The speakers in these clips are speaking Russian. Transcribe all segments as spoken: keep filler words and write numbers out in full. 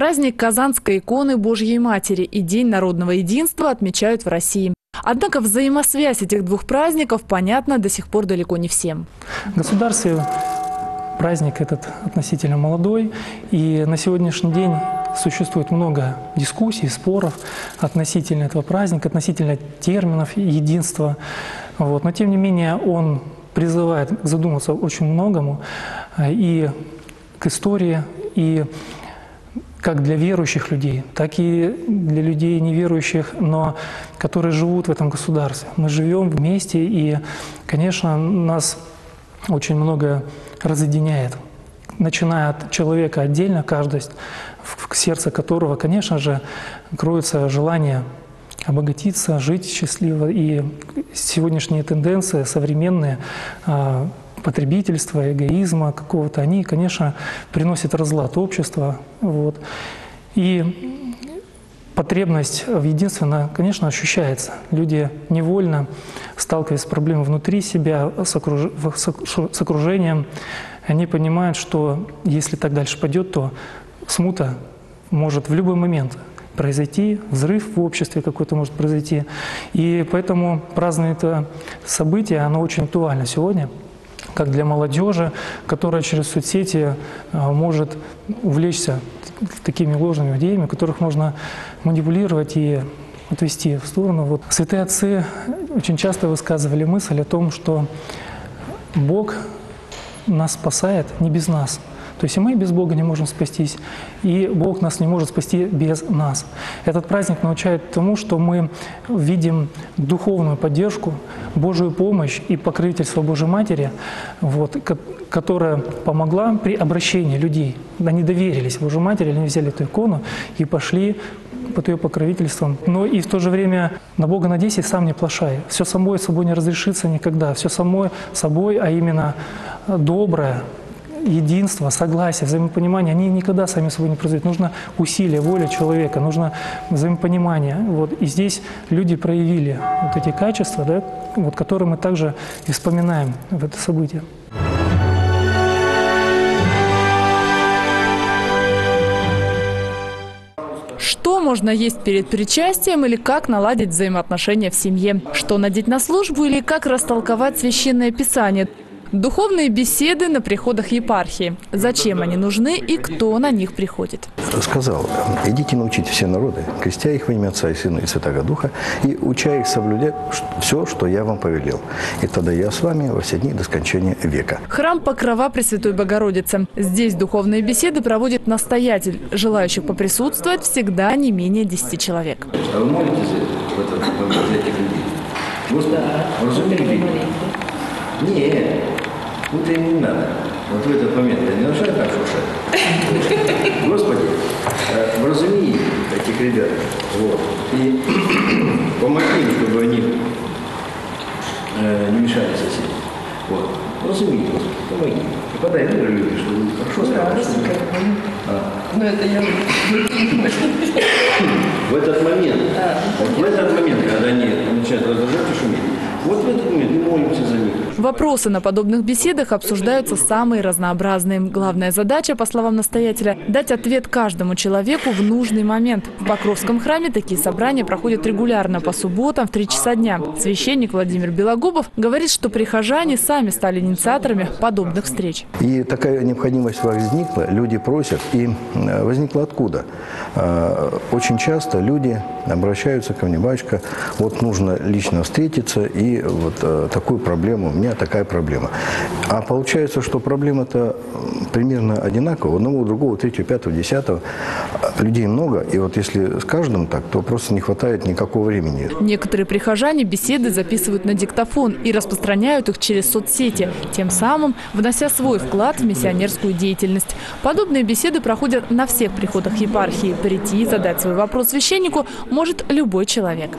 Праздник Казанской иконы Божьей Матери и День народного единства отмечают в России. Однако взаимосвязь этих двух праздников понятна до сих пор далеко не всем. В государстве праздник этот относительно молодой, и на сегодняшний день существует много дискуссий, споров относительно этого праздника, относительно терминов единства. Вот. Но тем не менее он призывает задуматься очень многому и к истории, и как для верующих людей, так и для людей неверующих, но которые живут в этом государстве. Мы живем вместе, и, конечно, нас очень многое разъединяет, начиная от человека отдельно, каждый, в сердце которого, конечно же, кроется желание обогатиться, жить счастливо. И сегодняшние тенденции современные, потребительства, эгоизма какого-то, они, конечно, приносят разлад общества. Вот. И потребность в единстве, она, конечно, ощущается. Люди невольно, сталкиваясь с проблемой внутри себя, с, окруж... с окружением, они понимают, что если так дальше пойдет, то смута может в любой момент произойти, взрыв в обществе какой-то может произойти. И поэтому празднование это событие, оно очень актуально сегодня, как для молодежи, которая через соцсети может увлечься такими ложными идеями, которых можно манипулировать и отвести в сторону. Вот. Святые отцы очень часто высказывали мысль о том, что Бог нас спасает не без нас. То есть и мы без Бога не можем спастись, и Бог нас не может спасти без нас. Этот праздник научает тому, что мы видим духовную поддержку, Божию помощь и покровительство Божьей Матери, вот, которая помогла при обращении людей. Они доверились Божьей Матери, они взяли эту икону и пошли под ее покровительством. Но и в то же время на Бога надейся и сам не плашай. Все самой собой не разрешится никогда. Все самой собой, а именно доброе, единство, согласие, взаимопонимание, они никогда сами собой не произойдут. Нужно усилие, воля человека, нужно взаимопонимание. Вот. И здесь люди проявили вот эти качества, да, вот, которые мы также и вспоминаем в это событие. Что можно есть перед причастием или как наладить взаимоотношения в семье? Что надеть на службу или как растолковать священное писание? Духовные беседы на приходах епархии. Зачем они нужны и кто на них приходит? Сказал: идите научите все народы, крестя их во имя Отца и Сына и Святого Духа, и уча их соблюдать все, что я вам повелел. И тогда я с вами во все дни до скончания века. Храм Покрова Пресвятой Богородицы. Здесь духовные беседы проводит настоятель. Желающих поприсутствовать всегда не менее десяти человек. А вы молитесь в этот момент за этих людей? Господи, разумеете? Нет. Вот им не надо. Вот в этот момент я не нарушаю так шуршать. Господи, вразуми этих ребят. Вот. И помоги им, чтобы они не мешали соседям. Вот. Вразуми, Господи, помоги. И подай мир людям, чтобы хорошо сказать. Но это я в этот момент, в этот момент, когда они начинают раздражать и шуметь, вот в этот момент мы молимся за них. Вопросы на подобных беседах обсуждаются самые разнообразные. Главная задача, по словам настоятеля, дать ответ каждому человеку в нужный момент. В Покровском храме такие собрания проходят регулярно по субботам в три часа дня. Священник Владимир Белогубов говорит, что прихожане сами стали инициаторами подобных встреч. И такая необходимость возникла, люди просят, и возникла откуда? Очень часто люди обращаются ко мне: батюшка, вот нужно лично встретиться, и вот такую проблему, у меня такая проблема. А получается, что проблема-то примерно одинаковая, у одного, у другого, у третьего, пятого, десятого. Людей много, и вот если с каждым так, то просто не хватает никакого времени. Некоторые прихожане беседы записывают на диктофон и распространяют их через соцсети, тем самым внося свой вклад в миссионерскую деятельность. Подобные беседы проходят на всех приходах епархии. Прийти и задать свой вопрос священнику может любой человек.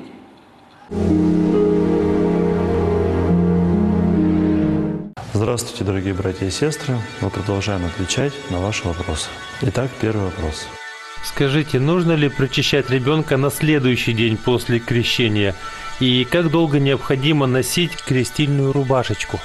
Здравствуйте, дорогие братья и сестры. Мы продолжаем отвечать на ваши вопросы. Итак, первый вопрос. Скажите, нужно ли причащать ребенка на следующий день после крещения? И как долго необходимо носить крестильную рубашечку?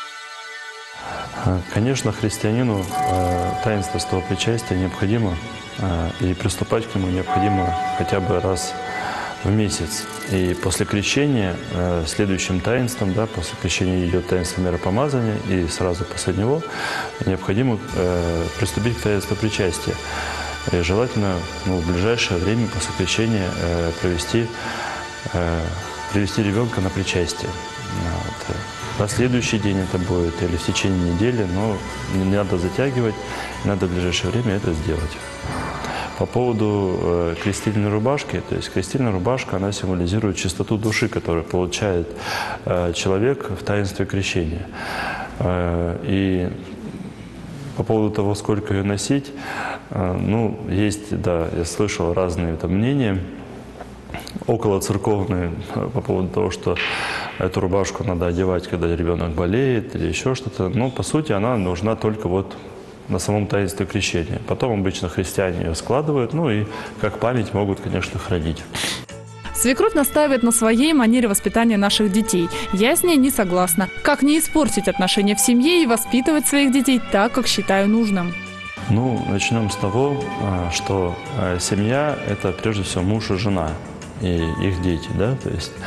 Конечно, христианину таинство святого причастия необходимо и приступать к нему необходимо хотя бы раз в месяц. И после крещения, следующим таинством, да, после крещения идет таинство миропомазания, и сразу после него необходимо приступить к таинству причастия. И желательно ну, в ближайшее время после крещения провести, привести ребенка на причастие. Вот. На следующий день это будет или в течение недели, но не надо затягивать, надо в ближайшее время это сделать. По поводу э, крестильной рубашки, то есть крестильная рубашка, она символизирует чистоту души, которую получает э, человек в таинстве крещения. Э, и по поводу того, сколько ее носить, э, ну, есть, да, я слышал разные там мнения, около церковные по поводу того, что эту рубашку надо одевать, когда ребенок болеет или еще что-то. Но по сути она нужна только вот на самом таинстве крещения. Потом обычно христиане ее складывают, ну и как память могут, конечно, хранить. Свекровь настаивает на своей манере воспитания наших детей. Я с ней не согласна. Как не испортить отношения в семье и воспитывать своих детей так, как считаю нужным? Ну, начнем с того, что семья – это прежде всего муж и жена, и их дети, да, то есть,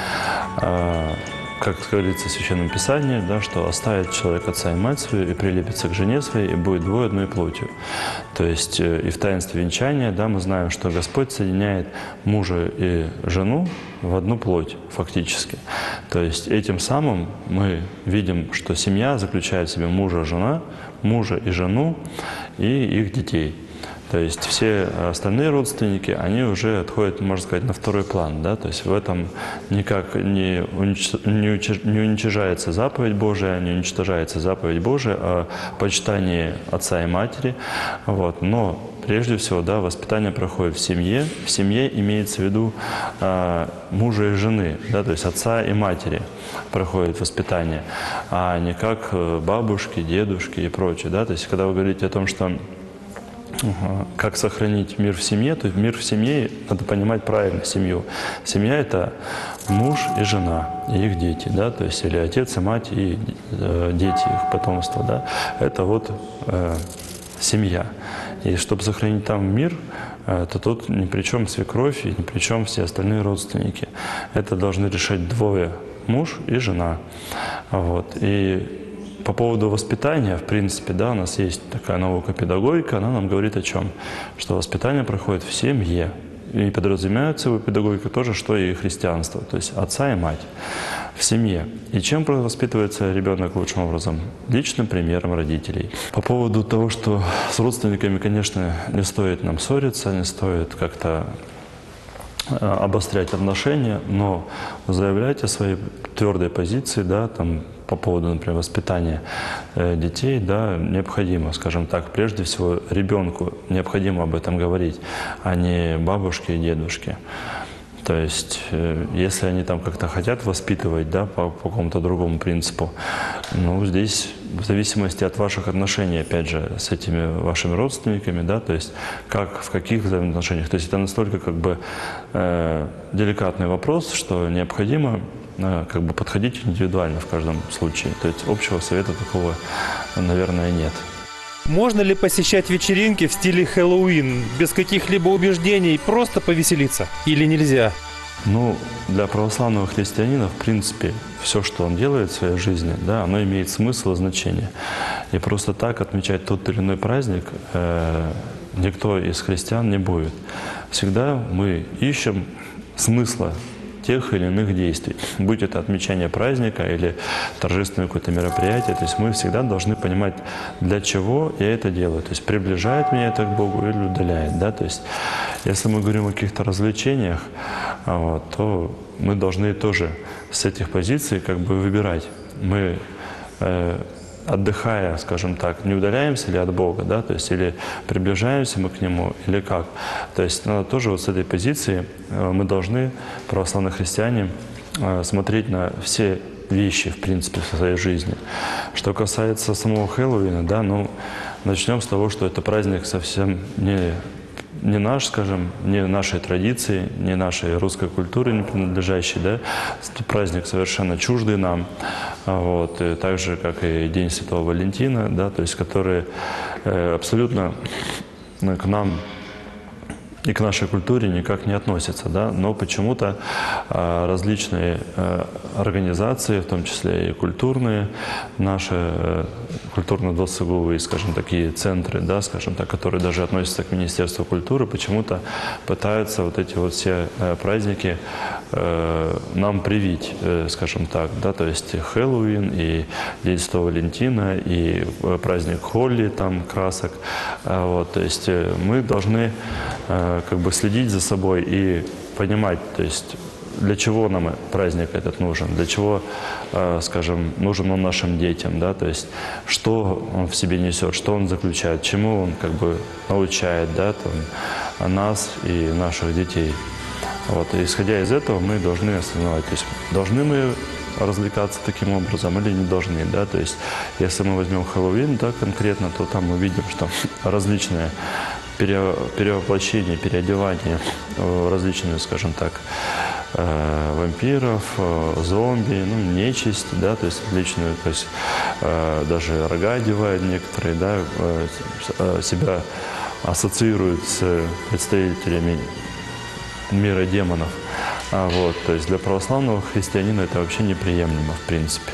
как говорится в Священном Писании, да, что оставит человек отца и мать свою и прилепится к жене своей, и будет двое одной плотью. То есть и в таинстве венчания, да, мы знаем, что Господь соединяет мужа и жену в одну плоть фактически. То есть этим самым мы видим, что семья заключает в себе мужа, жена, мужа и жену и их детей. То есть все остальные родственники, они уже отходят, можно сказать, на второй план. Да? То есть в этом никак не, унич... не уничижается заповедь Божия, не уничтожается заповедь Божия о почитании отца и матери. Вот. Но прежде всего, да, воспитание проходит в семье. В семье имеется в виду а, мужа и жены, да, то есть отца и матери проходит воспитание, а не как бабушки, дедушки и прочее. Да? То есть когда вы говорите о том, что как сохранить мир в семье, то мир в семье, надо понимать правильно семью. Семья – это муж и жена, и их дети, да, то есть или отец и мать, и э, дети, их потомство, да. Это вот э, семья. И чтобы сохранить там мир, э, то тут ни при чем свекровь и ни при чем все остальные родственники. Это должны решать двое – муж и жена. Вот. И по поводу воспитания, в принципе, да, у нас есть такая наука педагогика, она нам говорит о чем? Что воспитание проходит в семье. И подразумевается у педагогика тоже, что и христианство, то есть отца и мать в семье. И чем воспитывается ребенок лучшим образом? Личным примером родителей. По поводу того, что с родственниками, конечно, не стоит нам ссориться, не стоит как-то обострять отношения, но заявлять о своей твердой позиции, да, там, по поводу, например, воспитания детей, да, необходимо, скажем так, прежде всего ребенку необходимо об этом говорить, а не бабушке и дедушке. То есть, если они там как-то хотят воспитывать, да, по, по какому-то другому принципу, ну, здесь в зависимости от ваших отношений, опять же, с этими вашими родственниками, да, то есть, как, в каких взаимоотношениях. То есть, это настолько, как бы, э, деликатный вопрос, что необходимо э, как бы подходить индивидуально в каждом случае. То есть, общего совета такого, наверное, нет. Можно ли посещать вечеринки в стиле Хэллоуин без каких-либо убеждений, просто повеселиться? Или нельзя? Ну, для православного христианина, в принципе, все, что он делает в своей жизни, да, оно имеет смысл и значение. И просто так отмечать тот или иной праздник э, никто из христиан не будет. Всегда мы ищем смысла тех или иных действий. Будь это отмечание праздника или торжественное какое-то мероприятие, то есть мы всегда должны понимать, для чего я это делаю. То есть приближает меня это к Богу или удаляет. Да? То есть если мы говорим о каких-то развлечениях, вот, то мы должны тоже с этих позиций как бы выбирать. Мы э, отдыхая, скажем так, не удаляемся ли от Бога, да, то есть или приближаемся мы к Нему, или как. То есть надо тоже вот с этой позиции мы должны, православные христиане, смотреть на все вещи, в принципе, в своей жизни. Что касается самого Хэллоуина, да, ну, начнем с того, что это праздник совсем не не наш, скажем, не нашей традиции, не нашей русской культуре не принадлежащий, да, это праздник совершенно чуждый нам, вот, и так же, как и День Святого Валентина, да, то есть, который э, абсолютно к нам и к нашей культуре никак не относятся, да, но почему-то э, различные э, организации, в том числе и культурные, наши э, культурно-досуговые, скажем, такие центры, да, скажем так, которые даже относятся к Министерству культуры, почему-то пытаются вот эти вот все э, праздники э, нам привить, э, скажем так, да, то есть Хэллоуин и День Святого Валентина и праздник Холли, там красок, э, вот, то есть э, мы должны э, как бы следить за собой и понимать, то есть для чего нам праздник этот нужен, для чего, э, скажем, нужен он нашим детям, да, то есть что он в себе несет, что он заключает, чему он как бы научает, да, там, нас и наших детей. Вот, и исходя из этого мы должны осознавать, то есть должны мы развлекаться таким образом или не должны, да, то есть если мы возьмем Хэллоуин, да, конкретно, то там мы видим, что различные пере, перевоплощения, переодевания в различные, скажем так, э, вампиров, э, зомби, ну, нечисть, да, то есть различные, то есть э, даже рога одевают некоторые, да, э, себя ассоциируют с представителями мира демонов. А вот, то есть для православного христианина это вообще неприемлемо, в принципе.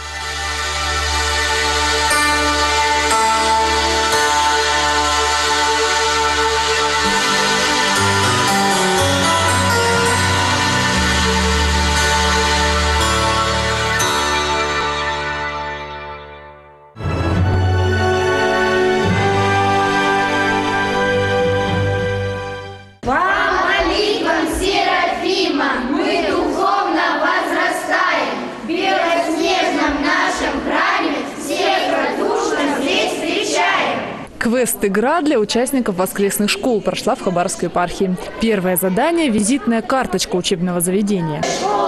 Квест-игра для участников воскресных школ прошла в Хабаровской епархии. Первое задание – визитная карточка учебного заведения.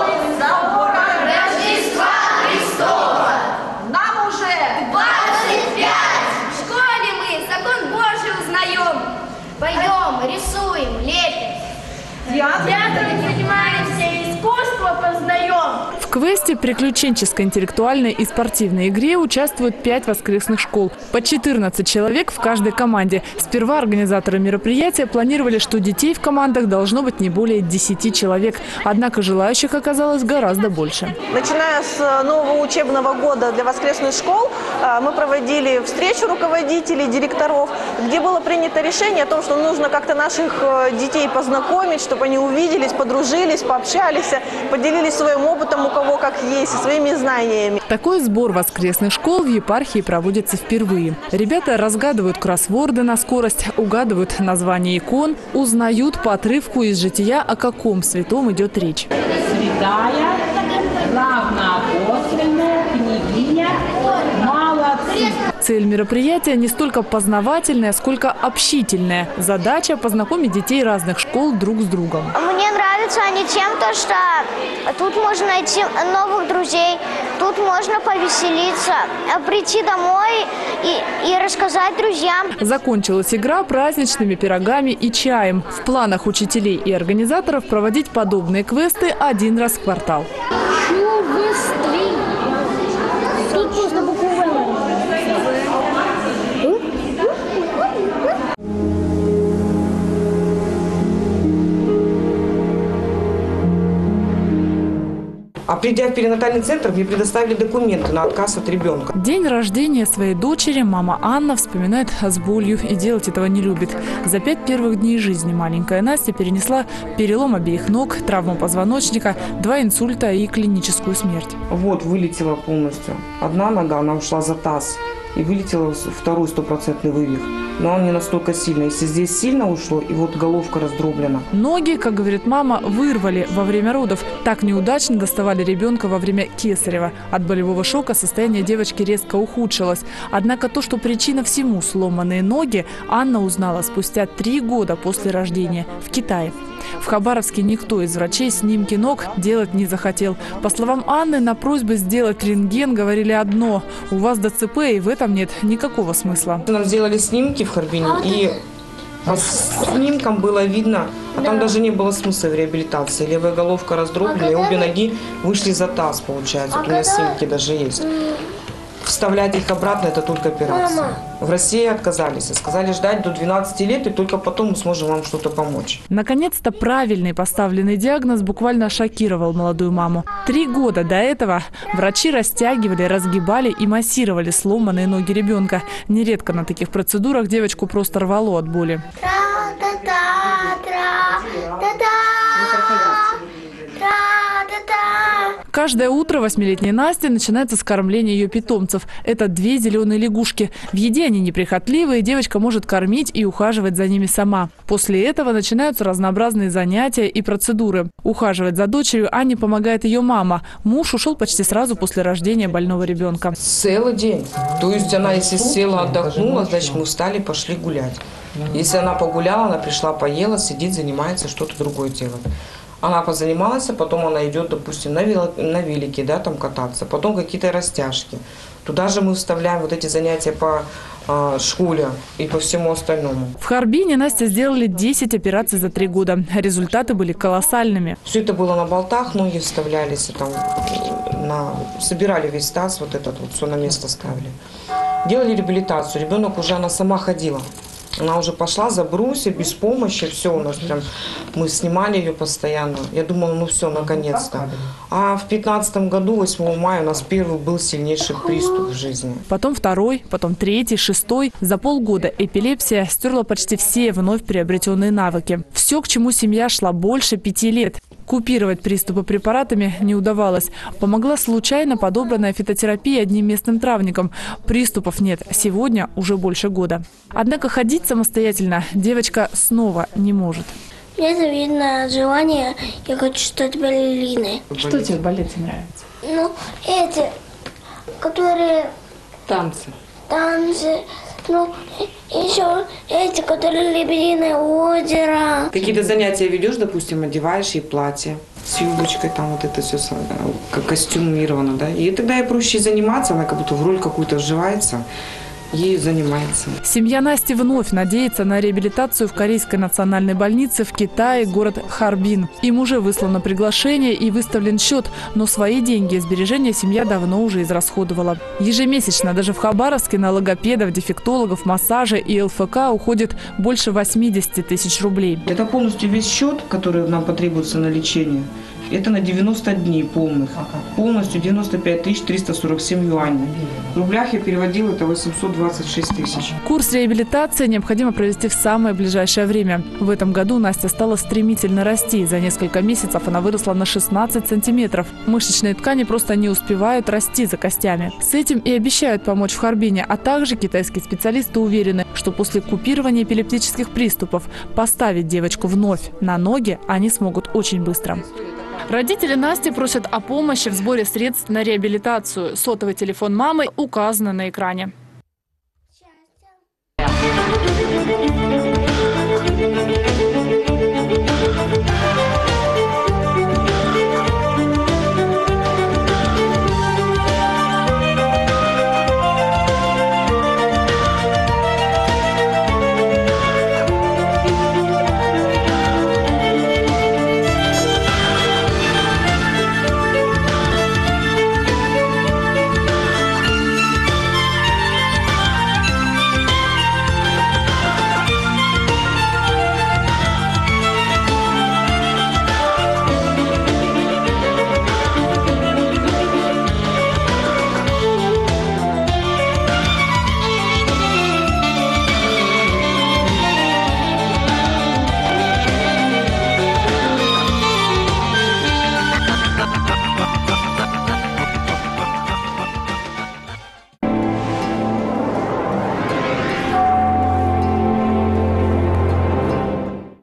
Рождества Христова! Нам уже двадцать пять! В школе мы закон Божий узнаем. Пойдем, рисуем, лепим. Театром занимаемся, искусство познаем. В квесте приключенческой, интеллектуальной и спортивной игре участвуют пять воскресных школ. По четырнадцать человек в каждой команде. Сперва организаторы мероприятия планировали, что детей в командах должно быть не более десяти человек. Однако желающих оказалось гораздо больше. Начиная с нового учебного года для воскресных школ мы проводили встречу руководителей, директоров, где было принято решение о том, что нужно как-то наших детей познакомить, чтобы они увиделись, подружились, пообщались, поделились своим опытом, у кого как есть, своими знаниями. Такой сбор воскресных школ в епархии проводится впервые. Ребята разгадывают кроссворды на скорость, угадывают названия икон, узнают по отрывку из жития, о каком святом идет речь. Святая, равноапостольная, княгиня, молодцы. Цель мероприятия не столько познавательная, сколько общительная. Задача – познакомить детей разных школ друг с другом. Мне нравятся они тем, то, что тут можно найти новых друзей, тут можно повеселиться, прийти домой и, и рассказать друзьям. Закончилась игра праздничными пирогами и чаем. В планах учителей и организаторов проводить подобные квесты один раз в квартал. Тут просто буквально. А придя в перинатальный центр, мне предоставили документы на отказ от ребенка. День рождения своей дочери мама Анна вспоминает с болью и делать этого не любит. За пять первых дней жизни маленькая Настя перенесла перелом обеих ног, травму позвоночника, два инсульта и клиническую смерть. Вот, вылетела полностью. Одна нога, она ушла за таз. И вылетела второй стопроцентный вывих. Но он не настолько сильный. Если здесь сильно ушло, и вот головка раздроблена. Ноги, как говорит мама, вырвали во время родов. Так неудачно доставали ребенка во время кесарева. От болевого шока состояние девочки резко ухудшилось. Однако то, что причина всему сломанные ноги, Анна узнала спустя три года после рождения в Китае. В Хабаровске никто из врачей снимки ног делать не захотел. По словам Анны, на просьбы сделать рентген говорили одно – у вас ДЦП, и в этом нет никакого смысла. Нам сделали снимки в Харбине, и по снимкам было видно, а там даже не было смысла в реабилитации. Левая головка раздроблена, и обе ноги вышли за таз, получается. Вот у меня снимки даже есть. вставлять их обратно, это только операция. Мама. В России отказались. Сказали ждать до двенадцати лет, и только потом мы сможем вам что-то помочь. Наконец-то правильный поставленный диагноз буквально шокировал молодую маму. Три года до этого врачи растягивали, разгибали и массировали сломанные ноги ребенка. Нередко на таких процедурах девочку просто рвало от боли. Каждое утро восьмилетней Насти начинается с кормления ее питомцев. Это две зеленые лягушки. В еде они неприхотливые, девочка может кормить и ухаживать за ними сама. После этого начинаются разнообразные занятия и процедуры. Ухаживать за дочерью Ане помогает ее мама. Муж ушел почти сразу после рождения больного ребенка. Целый день. То есть она, если села, отдохнула, значит мы встали, пошли гулять. Если она погуляла, она пришла, поела, сидит, занимается, что-то другое делает. Она позанималась, а потом она идет, допустим, на, вело, на велике, да, там кататься, потом какие-то растяжки. Туда же мы вставляем вот эти занятия по э, школе и по всему остальному. В Харбине Насте сделали десять операций за три года. Результаты были колоссальными. Все это было на болтах, ноги вставлялись, там, на, собирали весь таз, вот этот вот, все на место ставили. Делали реабилитацию, ребенок уже, она сама ходила. Она уже пошла за брусья, без помощи, все у нас прям, мы снимали ее постоянно. Я думала, ну все, наконец-то. А в пятнадцатом году, восьмого мая, у нас первый был сильнейший приступ в жизни. Потом второй, потом третий, шестой. За полгода эпилепсия стерла почти все вновь приобретенные навыки. Все, к чему семья шла больше пяти лет. Купировать приступы препаратами не удавалось. Помогла случайно подобранная фитотерапия одним местным травником. Приступов нет сегодня уже больше года. Однако ходить самостоятельно девочка снова не может. Мне это видно желание, я хочу стать балериной. Что тебе в балете нравится? Ну, эти, которые... Танцы. Танцы. Ну, еще эти, которые «Лебединое озеро». Какие-то занятия ведешь, допустим, одеваешь ей платье с юбочкой, там вот это все как костюмировано, да. И тогда ей проще заниматься, она как будто в роль какую-то вживается. Ей занимается. Семья Насти вновь надеется на реабилитацию в Корейской национальной больнице в Китае, город Харбин. Им уже выслано приглашение и выставлен счет, но свои деньги и сбережения семья давно уже израсходовала. Ежемесячно даже в Хабаровске на логопедов, дефектологов, массажи и эл эф ка уходит больше восьмидесяти тысяч рублей. Это полностью весь счет, который нам потребуется на лечение. Это на девяносто дней полных. Полностью девяносто пять тысяч триста сорок семь юаней. В рублях я переводила, это восемьсот двадцать шесть тысяч. Курс реабилитации необходимо провести в самое ближайшее время. В этом году Настя стала стремительно расти. За несколько месяцев она выросла на шестнадцать сантиметров. Мышечные ткани просто не успевают расти за костями. С этим и обещают помочь в Харбине. А также китайские специалисты уверены, что после купирования эпилептических приступов поставить девочку вновь на ноги они смогут очень быстро. Родители Насти просят о помощи в сборе средств на реабилитацию. Сотовый телефон мамы указан на экране.